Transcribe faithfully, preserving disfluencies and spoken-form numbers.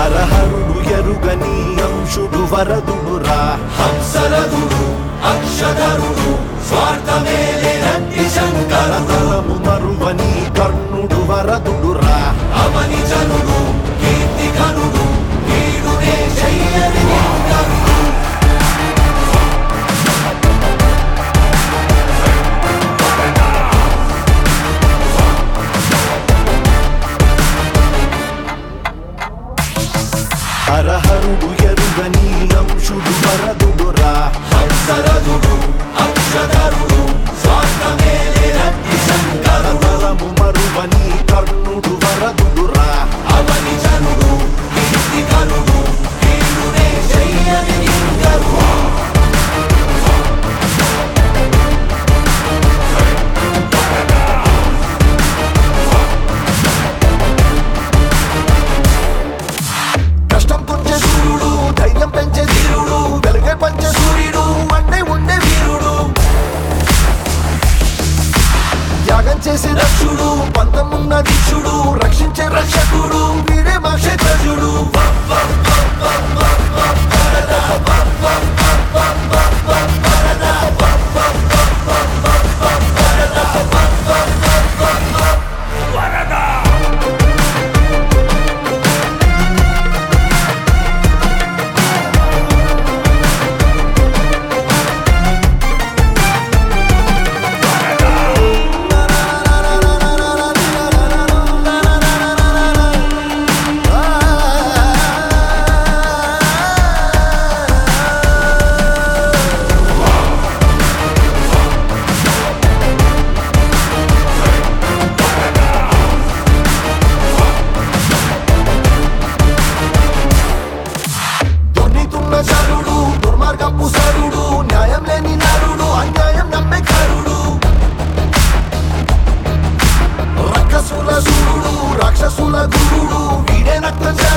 హరహరుడు ఎరుగని అంశుడు వరదుడురా హంసరథుడు అక్షధరుడు స్వార్థమేలేనట్టి శంకర తరము మరువని కర్ణుడు వరదుడురా అవని జనుడు కీర్తి ఘనుడు వీడునే చెయ్యని నింకరుడు హరహరుడు ఎరుగని అంశుడు వరదుడురా హంసరథుడు అక్షధరుడు స్వార్థమేలేనట్టి శంకర తరము మరువని కర్ణుడు వరదుడురా అవని జనుడు కీర్తి ఘనుడు వీడునే చెయ్యని నింకరుడు కష్టం తుంచే సూర్యుడు ధైర్యం పెంచే ధీరుడు వెలుగే పంచే సూర్యుడు అంటే ఉండే వీరుడు త్యాగం చేసే రక్షుడు పంతమున్న దీక్షుడు రక్షించే రక్షకుడు వీడే మా క్షేత్రజుడు శరుడు దుర్మార్గపు సరుడు న్యాయం లేని నరుడు అన్యాయం నమ్మే కరుడు రక్కసుల సూర్యుడు రాక్షసుల గురుడు వీడే రక్త